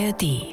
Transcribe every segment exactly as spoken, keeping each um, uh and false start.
R D.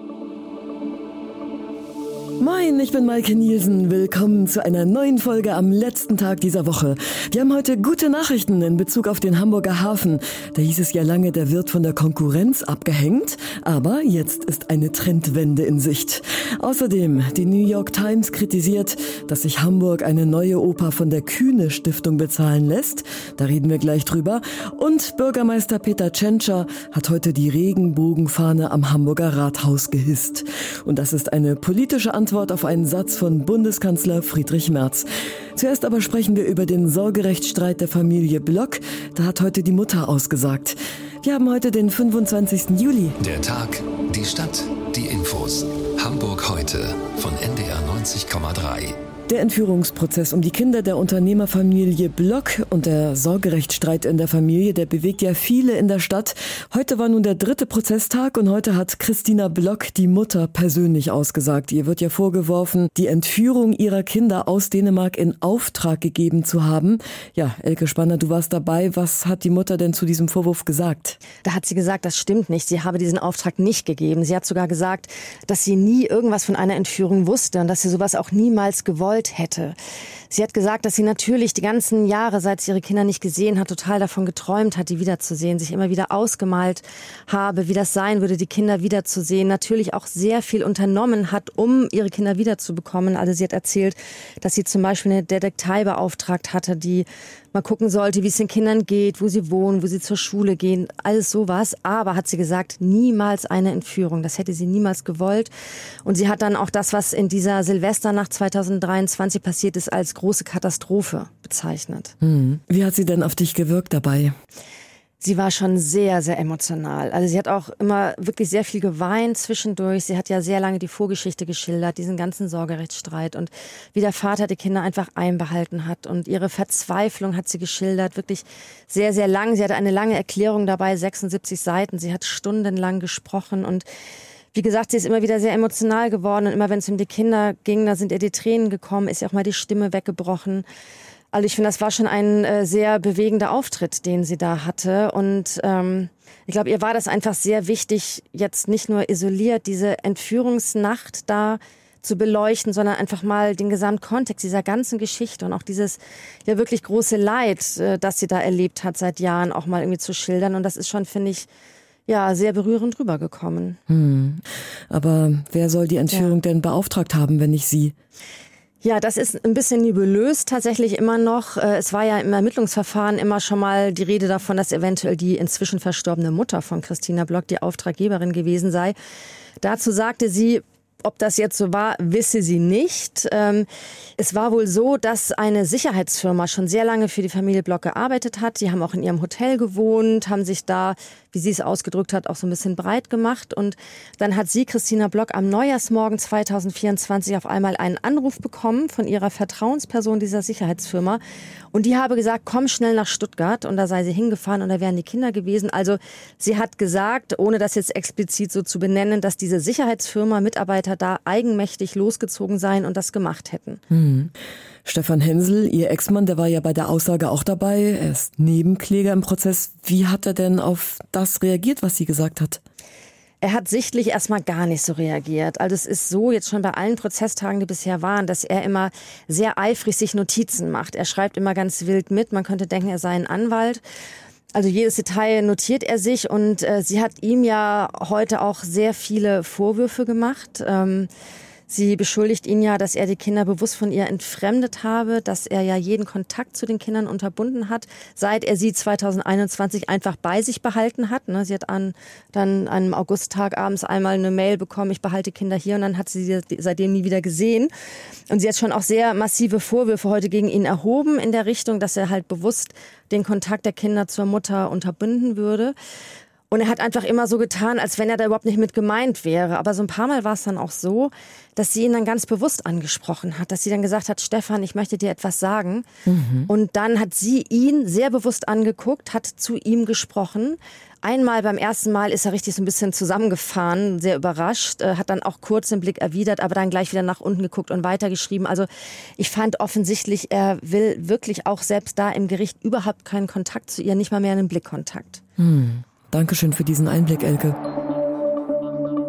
Moin, ich bin Maike Nielsen. Willkommen zu einer neuen Folge am letzten Tag dieser Woche. Wir haben heute gute Nachrichten in Bezug auf den Hamburger Hafen. Da hieß es ja lange, der wird von der Konkurrenz abgehängt. Aber jetzt ist eine Trendwende in Sicht. Außerdem, die New York Times kritisiert, dass sich Hamburg eine neue Oper von der Kühne-Stiftung bezahlen lässt. Da reden wir gleich drüber. Und Bürgermeister Peter Tschentscher hat heute die Regenbogenfahne am Hamburger Rathaus gehisst. Und das ist eine politische Antwort auf einen Satz von Bundeskanzler Friedrich Merz. Zuerst aber sprechen wir über den Sorgerechtsstreit der Familie Block. Da hat heute die Mutter ausgesagt. Wir haben heute den fünfundzwanzigsten Juli. Der Tag, die Stadt, die Infos. Hamburg heute von N D R neunzig Komma drei. Der Entführungsprozess um die Kinder der Unternehmerfamilie Block und der Sorgerechtsstreit in der Familie, der bewegt ja viele in der Stadt. Heute war nun der dritte Prozesstag und heute hat Christina Block, die Mutter, persönlich ausgesagt. Ihr wird ja vorgeworfen, die Entführung ihrer Kinder aus Dänemark in Auftrag gegeben zu haben. Ja, Elke Spanner, du warst dabei. Was hat die Mutter denn zu diesem Vorwurf gesagt? Da hat sie gesagt, das stimmt nicht. Sie habe diesen Auftrag nicht gegeben. Sie hat sogar gesagt, dass sie nie irgendwas von einer Entführung wusste und dass sie sowas auch niemals gewollt hätte. Sie hat gesagt, dass sie natürlich die ganzen Jahre, seit sie ihre Kinder nicht gesehen hat, total davon geträumt hat, die wiederzusehen, sich immer wieder ausgemalt habe, wie das sein würde, die Kinder wiederzusehen, natürlich auch sehr viel unternommen hat, um ihre Kinder wiederzubekommen. Also sie hat erzählt, dass sie zum Beispiel eine Detektei beauftragt hatte, die mal gucken sollte, wie es den Kindern geht, wo sie wohnen, wo sie zur Schule gehen, alles sowas. Aber, hat sie gesagt, niemals eine Entführung. Das hätte sie niemals gewollt. Und sie hat dann auch das, was in dieser Silvesternacht zweitausenddreiundzwanzig passiert ist, als große Katastrophe bezeichnet. Hm. Wie hat sie denn auf dich gewirkt dabei? Sie war schon sehr, sehr emotional. Also sie hat auch immer wirklich sehr viel geweint zwischendurch. Sie hat ja sehr lange die Vorgeschichte geschildert, diesen ganzen Sorgerechtsstreit und wie der Vater die Kinder einfach einbehalten hat. Und ihre Verzweiflung hat sie geschildert, wirklich sehr, sehr lang. Sie hatte eine lange Erklärung dabei, sechsundsiebzig Seiten. Sie hat stundenlang gesprochen und wie gesagt, sie ist immer wieder sehr emotional geworden. Und immer wenn es um die Kinder ging, da sind ihr die Tränen gekommen, ist ihr auch mal die Stimme weggebrochen. Also ich finde, das war schon ein äh, sehr bewegender Auftritt, den sie da hatte. Und ähm, ich glaube, ihr war das einfach sehr wichtig, jetzt nicht nur isoliert diese Entführungsnacht da zu beleuchten, sondern einfach mal den Gesamtkontext dieser ganzen Geschichte und auch dieses ja wirklich große Leid, äh, das sie da erlebt hat seit Jahren, auch mal irgendwie zu schildern. Und das ist schon, finde ich, ja, sehr berührend rübergekommen. Hm. Aber wer soll die Entführung ja. denn beauftragt haben, wenn nicht sie? Ja, das ist ein bisschen nebulös tatsächlich immer noch. Es war ja im Ermittlungsverfahren immer schon mal die Rede davon, dass eventuell die inzwischen verstorbene Mutter von Christina Block die Auftraggeberin gewesen sei. Dazu sagte sie, ob das jetzt so war, wisse sie nicht. Ähm, es war wohl so, dass eine Sicherheitsfirma schon sehr lange für die Familie Block gearbeitet hat. Die haben auch in ihrem Hotel gewohnt, haben sich da, wie sie es ausgedrückt hat, auch so ein bisschen breit gemacht. Und dann hat sie, Christina Block, am Neujahrsmorgen zweitausendvierundzwanzig auf einmal einen Anruf bekommen von ihrer Vertrauensperson dieser Sicherheitsfirma. Und die habe gesagt, komm schnell nach Stuttgart. Und da sei sie hingefahren und da wären die Kinder gewesen. Also sie hat gesagt, ohne das jetzt explizit so zu benennen, dass diese Sicherheitsfirma Mitarbeiter da eigenmächtig losgezogen seien und das gemacht hätten. Hm. Stefan Hensel, ihr Ex-Mann, der war ja bei der Aussage auch dabei. Er ist Nebenkläger im Prozess. Wie hat er denn auf das reagiert, was sie gesagt hat? Er hat sichtlich erstmal gar nicht so reagiert. Also es ist so, jetzt schon bei allen Prozesstagen, die bisher waren, dass er immer sehr eifrig sich Notizen macht. Er schreibt immer ganz wild mit. Man könnte denken, er sei ein Anwalt. Also jedes Detail notiert er sich und äh, sie hat ihm ja heute auch sehr viele Vorwürfe gemacht. Ähm, sie beschuldigt ihn ja, dass er die Kinder bewusst von ihr entfremdet habe, dass er ja jeden Kontakt zu den Kindern unterbunden hat, seit er sie zweitausendeinundzwanzig einfach bei sich behalten hat. Ne? Sie hat an dann an einem Augusttag abends einmal eine Mail bekommen, ich behalte Kinder hier, und dann hat sie sie seitdem nie wieder gesehen. Und sie hat schon auch sehr massive Vorwürfe heute gegen ihn erhoben in der Richtung, dass er halt bewusst den Kontakt der Kinder zur Mutter unterbinden würde. Und er hat einfach immer so getan, als wenn er da überhaupt nicht mit gemeint wäre. Aber so ein paar Mal war es dann auch so, dass sie ihn dann ganz bewusst angesprochen hat. Dass sie dann gesagt hat, Stefan, ich möchte dir etwas sagen. Mhm. Und dann hat sie ihn sehr bewusst angeguckt, hat zu ihm gesprochen. Einmal beim ersten Mal ist er richtig so ein bisschen zusammengefahren, sehr überrascht, hat dann auch kurz den Blick erwidert, aber dann gleich wieder nach unten geguckt und weitergeschrieben. Also ich fand offensichtlich, er will wirklich auch selbst da im Gericht überhaupt keinen Kontakt zu ihr, nicht mal mehr einen Blickkontakt. Hm. Dankeschön für diesen Einblick, Elke.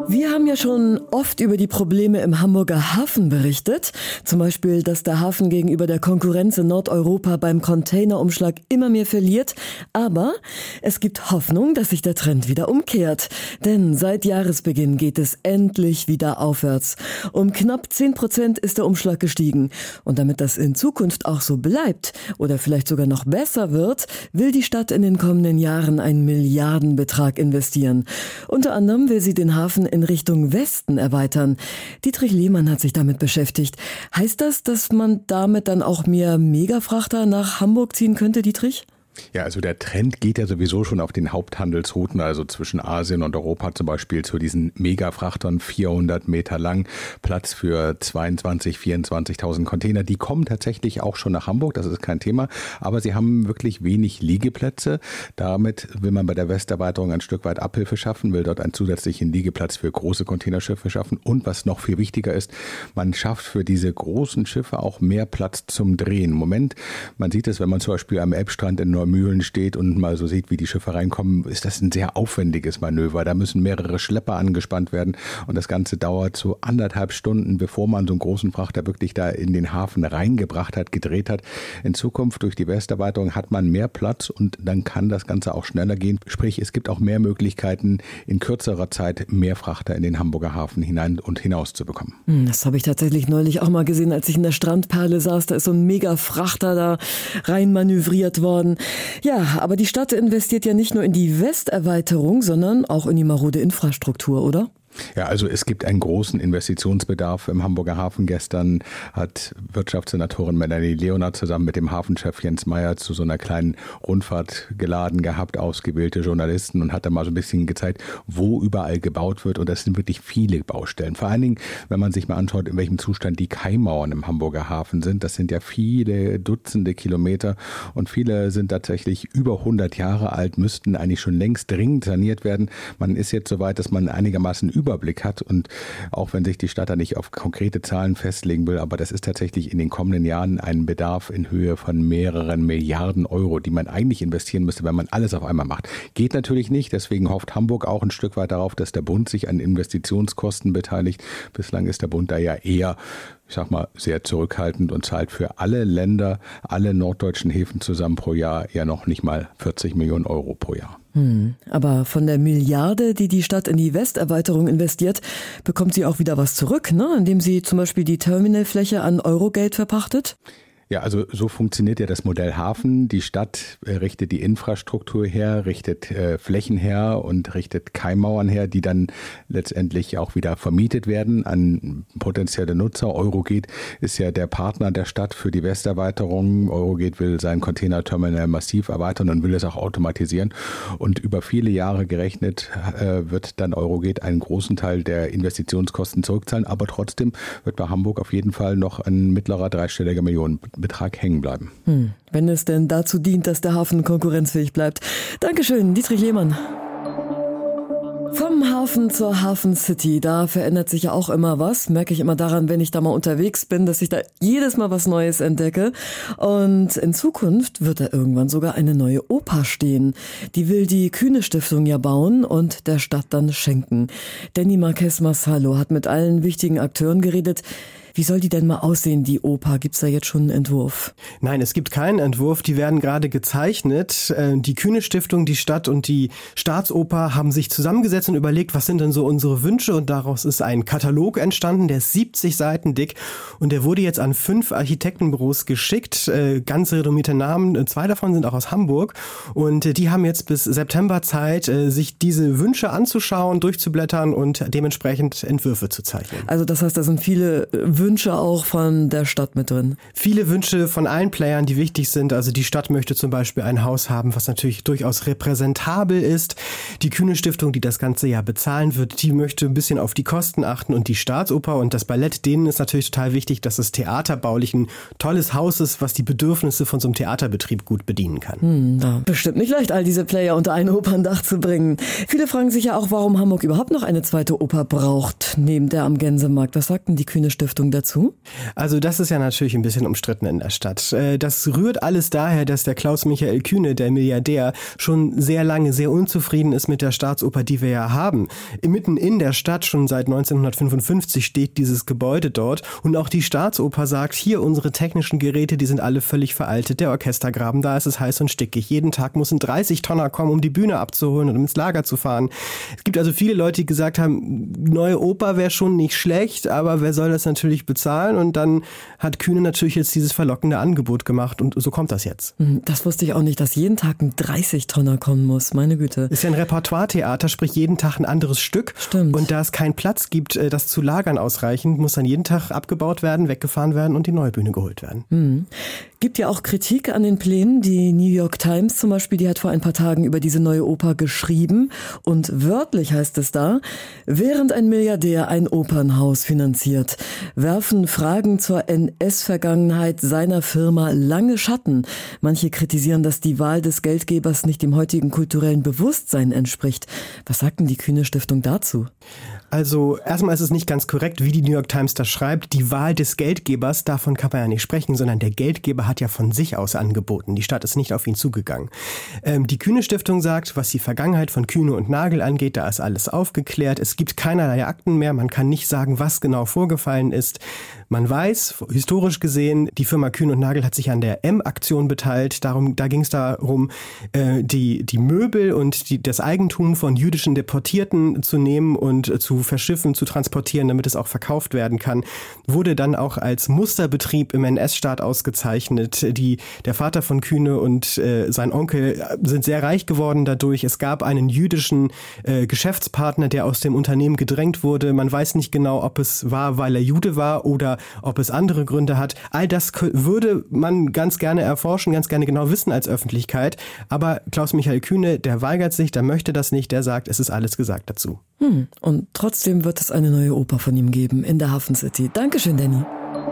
Wir haben ja schon oft über die Probleme im Hamburger Hafen berichtet. Zum Beispiel, dass der Hafen gegenüber der Konkurrenz in Nordeuropa beim Containerumschlag immer mehr verliert. Aber es gibt Hoffnung, dass sich der Trend wieder umkehrt. Denn seit Jahresbeginn geht es endlich wieder aufwärts. Um knapp zehn Prozent ist der Umschlag gestiegen. Und damit das in Zukunft auch so bleibt oder vielleicht sogar noch besser wird, will die Stadt in den kommenden Jahren einen Milliardenbetrag investieren. Unter anderem will sie den Hafen in Richtung Westen erweitern. Dietrich Lehmann hat sich damit beschäftigt. Heißt das, dass man damit dann auch mehr Megafrachter nach Hamburg ziehen könnte, Dietrich? Ja, also der Trend geht ja sowieso schon auf den Haupthandelsrouten, also zwischen Asien und Europa zum Beispiel, zu diesen Megafrachtern, vierhundert Meter lang, Platz für zweiundzwanzig, vierundzwanzigtausend Container. Die kommen tatsächlich auch schon nach Hamburg, das ist kein Thema, aber sie haben wirklich wenig Liegeplätze. Damit will man bei der Westerweiterung ein Stück weit Abhilfe schaffen, will dort einen zusätzlichen Liegeplatz für große Containerschiffe schaffen und was noch viel wichtiger ist, man schafft für diese großen Schiffe auch mehr Platz zum Drehen. Im Moment, man sieht es, wenn man zum Beispiel am Elbstrand in Mühlen steht und mal so sieht, wie die Schiffe reinkommen, ist das ein sehr aufwendiges Manöver. Da müssen mehrere Schlepper angespannt werden und das Ganze dauert so anderthalb Stunden, bevor man so einen großen Frachter wirklich da in den Hafen reingebracht hat, gedreht hat. In Zukunft durch die Westerweiterung hat man mehr Platz und dann kann das Ganze auch schneller gehen. Sprich, es gibt auch mehr Möglichkeiten, in kürzerer Zeit mehr Frachter in den Hamburger Hafen hinein und hinaus zu bekommen. Das habe ich tatsächlich neulich auch mal gesehen, als ich in der Strandperle saß. Da ist so ein Mega-Frachter da rein manövriert worden. Ja, aber die Stadt investiert ja nicht nur in die Westerweiterung, sondern auch in die marode Infrastruktur, oder? Ja, also es gibt einen großen Investitionsbedarf im Hamburger Hafen. Gestern hat Wirtschaftssenatorin Melanie Leonard zusammen mit dem Hafenchef Jens Meyer zu so einer kleinen Rundfahrt geladen gehabt, ausgewählte Journalisten, und hat da mal so ein bisschen gezeigt, wo überall gebaut wird. Und das sind wirklich viele Baustellen. Vor allen Dingen, wenn man sich mal anschaut, in welchem Zustand die Kaimauern im Hamburger Hafen sind. Das sind ja viele Dutzende Kilometer und viele sind tatsächlich über hundert Jahre alt, müssten eigentlich schon längst dringend saniert werden. Man ist jetzt so weit, dass man einigermaßen Überblick hat, und auch wenn sich die Stadt da nicht auf konkrete Zahlen festlegen will, aber das ist tatsächlich in den kommenden Jahren ein Bedarf in Höhe von mehreren Milliarden Euro, die man eigentlich investieren müsste, wenn man alles auf einmal macht. Geht natürlich nicht, deswegen hofft Hamburg auch ein Stück weit darauf, dass der Bund sich an Investitionskosten beteiligt. Bislang ist der Bund da ja eher, ich sag mal, sehr zurückhaltend und zahlt für alle Länder, alle norddeutschen Häfen zusammen pro Jahr ja noch nicht mal vierzig Millionen Euro pro Jahr. Hm, aber von der Milliarde, die die Stadt in die Westerweiterung investiert, bekommt sie auch wieder was zurück, ne? Indem sie zum Beispiel die Terminalfläche an Eurogate verpachtet? Ja, also so funktioniert ja das Modell Hafen. Die Stadt äh, richtet die Infrastruktur her, richtet äh, Flächen her und richtet Keimmauern her, die dann letztendlich auch wieder vermietet werden an potenzielle Nutzer. Eurogate ist ja der Partner der Stadt für die Westerweiterung. Eurogate will sein Containerterminal massiv erweitern und will es auch automatisieren. Und über viele Jahre gerechnet äh, wird dann Eurogate einen großen Teil der Investitionskosten zurückzahlen. Aber trotzdem wird bei Hamburg auf jeden Fall noch ein mittlerer dreistelliger Millionenbetrag hängen bleiben. Hm, wenn es denn dazu dient, dass der Hafen konkurrenzfähig bleibt. Dankeschön, Dietrich Lehmann. Vom Hafen zur Hafen City, da verändert sich ja auch immer was. Merke ich immer daran, wenn ich da mal unterwegs bin, dass ich da jedes Mal was Neues entdecke. Und in Zukunft wird da irgendwann sogar eine neue Oper stehen. Die will die Kühne Stiftung ja bauen und der Stadt dann schenken. Danny Marquez Massalo hat mit allen wichtigen Akteuren geredet. Wie soll die denn mal aussehen, die Oper? Gibt's da jetzt schon einen Entwurf? Nein, es gibt keinen Entwurf. Die werden gerade gezeichnet. Die Kühne Stiftung, die Stadt und die Staatsoper haben sich zusammengesetzt und überlegt, was sind denn so unsere Wünsche? Und daraus ist ein Katalog entstanden, der ist siebzig Seiten dick. Und der wurde jetzt an fünf Architektenbüros geschickt. Ganz renommierte Namen. Zwei davon sind auch aus Hamburg. Und die haben jetzt bis September Zeit, sich diese Wünsche anzuschauen, durchzublättern und dementsprechend Entwürfe zu zeichnen. Also das heißt, da sind viele Wünsche auch von der Stadt mit drin? Viele Wünsche von allen Playern, die wichtig sind. Also die Stadt möchte zum Beispiel ein Haus haben, was natürlich durchaus repräsentabel ist. Die Kühne Stiftung, die das ganze Jahr bezahlen wird, die möchte ein bisschen auf die Kosten achten. Und die Staatsoper und das Ballett, denen ist natürlich total wichtig, dass es theaterbaulich ein tolles Haus ist, was die Bedürfnisse von so einem Theaterbetrieb gut bedienen kann. Hm, ja. Bestimmt nicht leicht, all diese Player unter ein Operndach zu bringen. Viele fragen sich ja auch, warum Hamburg überhaupt noch eine zweite Oper braucht, neben der am Gänsemarkt. Was sagt denn die Kühne Stiftung Meinung dazu? Also das ist ja natürlich ein bisschen umstritten in der Stadt. Das rührt alles daher, dass der Klaus-Michael Kühne, der Milliardär, schon sehr lange sehr unzufrieden ist mit der Staatsoper, die wir ja haben. Mitten in der Stadt, schon seit neunzehnhundertfünfundfünfzig steht dieses Gebäude dort und auch die Staatsoper sagt, hier unsere technischen Geräte, die sind alle völlig veraltet. Der Orchestergraben, da ist es heiß und stickig. Jeden Tag müssen dreißig Tonner kommen, um die Bühne abzuholen und um ins Lager zu fahren. Es gibt also viele Leute, die gesagt haben, neue Oper wäre schon nicht schlecht, aber wer soll das natürlich bezahlen? Und dann hat Kühne natürlich jetzt dieses verlockende Angebot gemacht und so kommt das jetzt. Das wusste ich auch nicht, dass jeden Tag ein dreißig Tonner kommen muss, meine Güte. Ist ja ein Repertoire-Theater, sprich jeden Tag ein anderes Stück. Stimmt. Und da es keinen Platz gibt, das zu lagern ausreichend, muss dann jeden Tag abgebaut werden, weggefahren werden und die neue Bühne geholt werden. Mhm. Gibt ja auch Kritik an den Plänen. Die New York Times zum Beispiel, die hat vor ein paar Tagen über diese neue Oper geschrieben. Und wörtlich heißt es da, während ein Milliardär ein Opernhaus finanziert, werfen Fragen zur N S-Vergangenheit seiner Firma lange Schatten. Manche kritisieren, dass die Wahl des Geldgebers nicht dem heutigen kulturellen Bewusstsein entspricht. Was sagt denn die Kühne Stiftung dazu? Also erstmal ist es nicht ganz korrekt, wie die New York Times das schreibt. Die Wahl des Geldgebers, davon kann man ja nicht sprechen, sondern der Geldgeber hat ja von sich aus angeboten. Die Stadt ist nicht auf ihn zugegangen. Ähm, die Kühne Stiftung sagt, was die Vergangenheit von Kühne und Nagel angeht, da ist alles aufgeklärt. Es gibt keinerlei Akten mehr. Man kann nicht sagen, was genau vorgefallen ist. Man weiß, historisch gesehen, die Firma Kühne und Nagel hat sich an der M-Aktion beteiligt. Darum, da ging es darum, äh, die, die Möbel und die, das Eigentum von jüdischen Deportierten zu nehmen und äh, zu verschiffen, zu transportieren, damit es auch verkauft werden kann. Wurde dann auch als Musterbetrieb im N S-Staat ausgezeichnet. Die, der Vater von Kühne und äh, sein Onkel sind sehr reich geworden dadurch. Es gab einen jüdischen äh, Geschäftspartner, der aus dem Unternehmen gedrängt wurde. Man weiß nicht genau, ob es war, weil er Jude war oder ob es andere Gründe hat. All das würde man ganz gerne erforschen, ganz gerne genau wissen als Öffentlichkeit. Aber Klaus-Michael Kühne, der weigert sich, der möchte das nicht, der sagt, es ist alles gesagt dazu. Hm. Und trotzdem wird es eine neue Oper von ihm geben in der Hafen City. Dankeschön, Danny.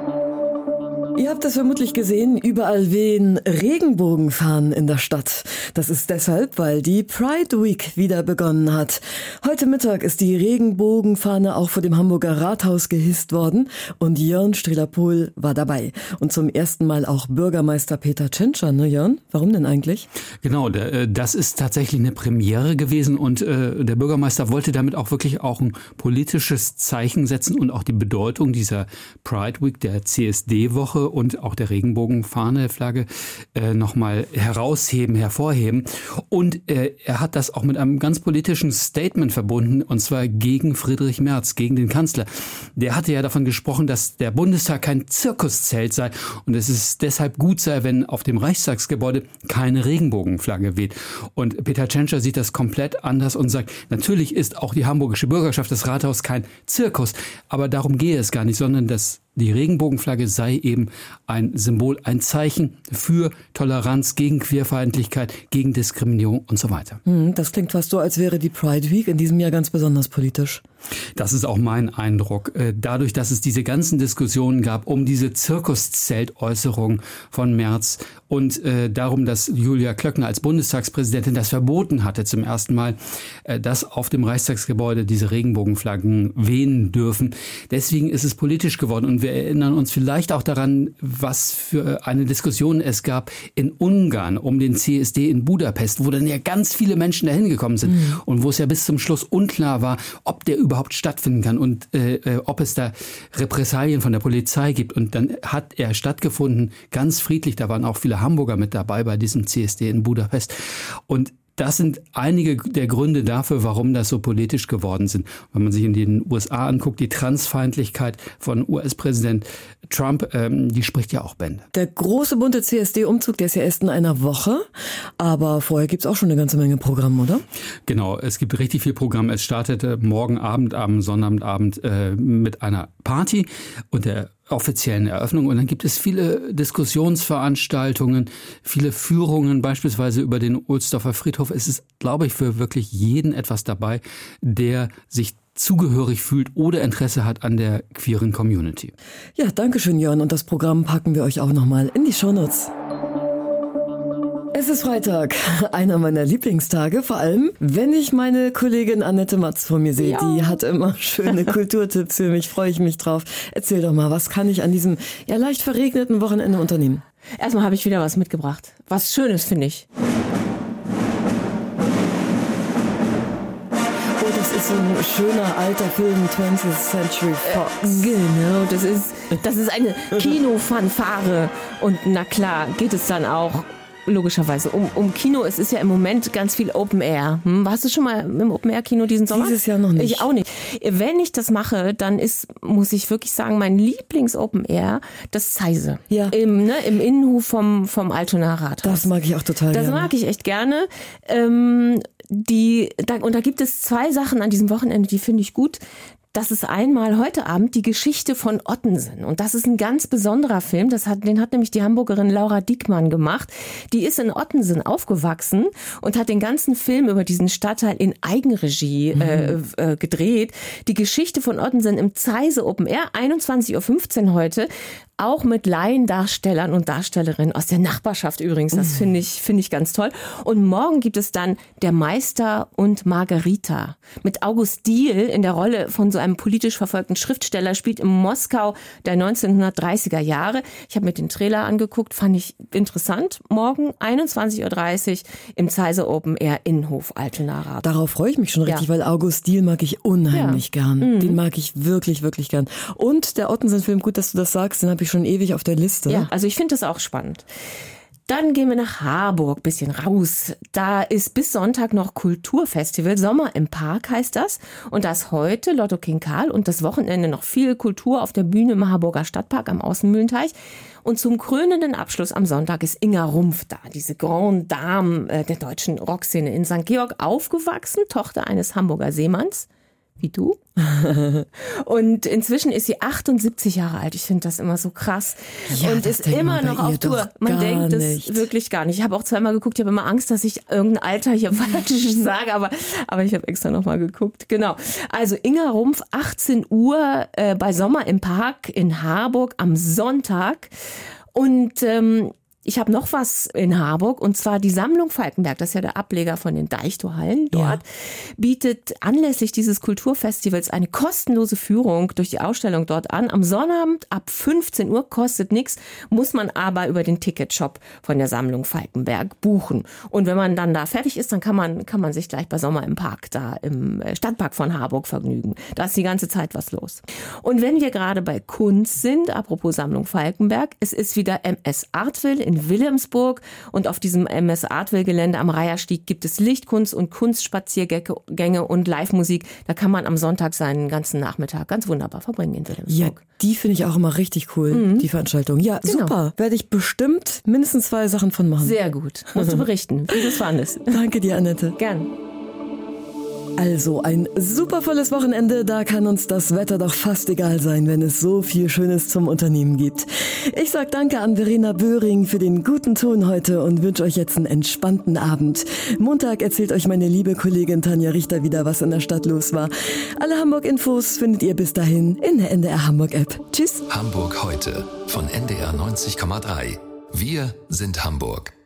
Ihr habt es vermutlich gesehen, überall wehen Regenbogenfahnen in der Stadt. Das ist deshalb, weil die Pride Week wieder begonnen hat. Heute Mittag ist die Regenbogenfahne auch vor dem Hamburger Rathaus gehisst worden und Jörn Strelapol war dabei. Und zum ersten Mal auch Bürgermeister Peter Tschentscher, ne Jörn? Warum denn eigentlich? Genau, das ist tatsächlich eine Premiere gewesen und der Bürgermeister wollte damit auch wirklich auch ein politisches Zeichen setzen und auch die Bedeutung dieser Pride Week, der C S D-Woche und auch der Regenbogenfahne, Flagge, äh, nochmal herausheben, hervorheben. Und äh, er hat das auch mit einem ganz politischen Statement verbunden, und zwar gegen Friedrich Merz, gegen den Kanzler. Der hatte ja davon gesprochen, dass der Bundestag kein Zirkuszelt sei und dass es deshalb gut sei, wenn auf dem Reichstagsgebäude keine Regenbogenflagge weht. Und Peter Tschentscher sieht das komplett anders und sagt, natürlich ist auch die hamburgische Bürgerschaft, das Rathaus, kein Zirkus, aber darum gehe es gar nicht, sondern das Die Regenbogenflagge sei eben ein Symbol, ein Zeichen für Toleranz, gegen Queerfeindlichkeit, gegen Diskriminierung und so weiter. Das klingt fast so, als wäre die Pride Week in diesem Jahr ganz besonders politisch. Das ist auch mein Eindruck. Dadurch, dass es diese ganzen Diskussionen gab um diese Zirkuszeltäußerung von Merz und äh, darum, dass Julia Klöckner als Bundestagspräsidentin das verboten hatte zum ersten Mal, äh, dass auf dem Reichstagsgebäude diese Regenbogenflaggen wehen dürfen. Deswegen ist es politisch geworden und wir erinnern uns vielleicht auch daran, was für eine Diskussion es gab in Ungarn um den C S D in Budapest, wo dann ja ganz viele Menschen dahin gekommen sind mhm. und wo es ja bis zum Schluss unklar war, ob der überhaupt stattfinden kann und äh, ob es da Repressalien von der Polizei gibt. Und dann hat er stattgefunden, ganz friedlich. Da waren auch viele Hamburger mit dabei bei diesem C S D in Budapest. Und das sind einige der Gründe dafür, warum das so politisch geworden sind. Wenn man sich in den U S A anguckt, die Transfeindlichkeit von U S-Präsident Trump, ähm, die spricht ja auch Bände. Der große bunte C S D-Umzug, der ist ja erst in einer Woche, aber vorher gibt's auch schon eine ganze Menge Programm, oder? Genau, es gibt richtig viel Programm. Es startete morgen Abend, am Sonnabendabend äh, mit einer Party und der offiziellen Eröffnung. Und dann gibt es viele Diskussionsveranstaltungen, viele Führungen, beispielsweise über den Ohlsdorfer Friedhof. Es ist, glaube ich, für wirklich jeden etwas dabei, der sich zugehörig fühlt oder Interesse hat an der queeren Community. Ja, danke schön, Jörn. Und das Programm packen wir euch auch nochmal in die Shownotes. Es ist Freitag, einer meiner Lieblingstage, vor allem, wenn ich meine Kollegin Annette Matz vor mir sehe. Ja. Die hat immer schöne Kulturtipps für mich, freue ich mich drauf. Erzähl doch mal, was kann ich an diesem ja leicht verregneten Wochenende unternehmen? Erstmal habe ich wieder was mitgebracht. Was Schönes, finde ich. Oh, das ist so ein schöner alter Film, twentieth Century Fox. Äh, genau, das ist, das ist eine Kinofanfare. Und na klar, geht es dann auch logischerweise um, um Kino. Es ist ja im Moment ganz viel Open Air. Hm? Warst du schon mal im Open Air Kino diesen Sommer? Dieses Jahr noch nicht. Ich auch nicht. Wenn ich das mache, dann ist, muss ich wirklich sagen, mein Lieblings-Open Air das Zeise. Ja. Im, ne, im Innenhof vom, vom Altonaer Rathaus. Das mag ich auch total das gerne. Das mag ich echt gerne. Ähm, die, da, und da gibt es zwei Sachen an diesem Wochenende, die finde ich gut. Das ist einmal heute Abend die Geschichte von Ottensen. Und das ist ein ganz besonderer Film. Das hat, den hat nämlich die Hamburgerin Laura Diekmann gemacht. Die ist in Ottensen aufgewachsen und hat den ganzen Film über diesen Stadtteil in Eigenregie mhm. äh, äh, gedreht. Die Geschichte von Ottensen im Zeise Open Air, einundzwanzig Uhr fünfzehn heute. Auch mit Laiendarstellern und Darstellerinnen aus der Nachbarschaft übrigens. Das finde ich, finde ich ganz toll. Und morgen gibt es dann Der Meister und Margarita. Mit August Diehl in der Rolle von so einem politisch verfolgten Schriftsteller, spielt in Moskau der neunzehnhundertdreißiger Jahre. Ich habe mir den Trailer angeguckt, fand ich interessant. Morgen einundzwanzig Uhr dreißig im Zeise Open Air Innenhof Altonaer Rathaus. Darauf freue ich mich schon richtig, ja. Weil August Diehl mag ich unheimlich ja. gern. Mhm. Den mag ich wirklich, wirklich gern. Und der Ottensen-Film, gut, dass du das sagst, den habe ich schon ewig auf der Liste. Ja, also ich finde das auch spannend. Dann gehen wir nach Harburg, bisschen raus. Da ist bis Sonntag noch Kulturfestival. Sommer im Park heißt das. Und da ist heute Lotto King Karl und das Wochenende noch viel Kultur auf der Bühne im Harburger Stadtpark am Außenmühlenteich. Und zum krönenden Abschluss am Sonntag ist Inga Rumpf da, diese Grande Dame der deutschen Rockszene in Sankt Georg, aufgewachsen, Tochter eines Hamburger Seemanns. Wie du. Und inzwischen ist sie achtundsiebzig Jahre alt. Ich finde das immer so krass. Ja, und ist immer noch auf Tour. Man denkt das nicht. Wirklich gar nicht. Ich habe auch zweimal geguckt. Ich habe immer Angst, dass ich irgendein Alter hier falsch sage. Aber, aber ich habe extra nochmal geguckt. Genau. Also Inga Rumpf, achtzehn Uhr äh, bei Sommer im Park in Harburg am Sonntag. Und ähm, ich habe noch was in Harburg, und zwar die Sammlung Falkenberg, das ist ja der Ableger von den Deichtorhallen dort, ja. bietet anlässlich dieses Kulturfestivals eine kostenlose Führung durch die Ausstellung dort an. Am Sonnabend ab fünfzehn Uhr, kostet nichts, muss man aber über den Ticketshop von der Sammlung Falkenberg buchen. Und wenn man dann da fertig ist, dann kann man, kann man sich gleich bei Sommer im Park, da im Stadtpark von Harburg vergnügen. Da ist die ganze Zeit was los. Und wenn wir gerade bei Kunst sind, apropos Sammlung Falkenberg, es ist wieder M S Artville in Wilhelmsburg, und auf diesem M S Artville-Gelände am Reiherstieg gibt es Lichtkunst und Kunstspaziergänge und Live-Musik. Da kann man am Sonntag seinen ganzen Nachmittag ganz wunderbar verbringen in Wilhelmsburg. Ja, die finde ich auch immer richtig cool, mhm. die Veranstaltung. Ja, genau. Super. Werde ich bestimmt mindestens zwei Sachen von machen. Sehr gut. Musst du berichten, wie du es fandest. Danke dir, Annette. Gern. Also ein super volles Wochenende, da kann uns das Wetter doch fast egal sein, wenn es so viel Schönes zum Unternehmen gibt. Ich sag danke an Verena Böhring für den guten Ton heute und wünsche euch jetzt einen entspannten Abend. Montag erzählt euch meine liebe Kollegin Tanja Richter wieder, was in der Stadt los war. Alle Hamburg-Infos findet ihr bis dahin in der N D R Hamburg-App. Tschüss. Hamburg heute von N D R neunzig Komma drei. Wir sind Hamburg.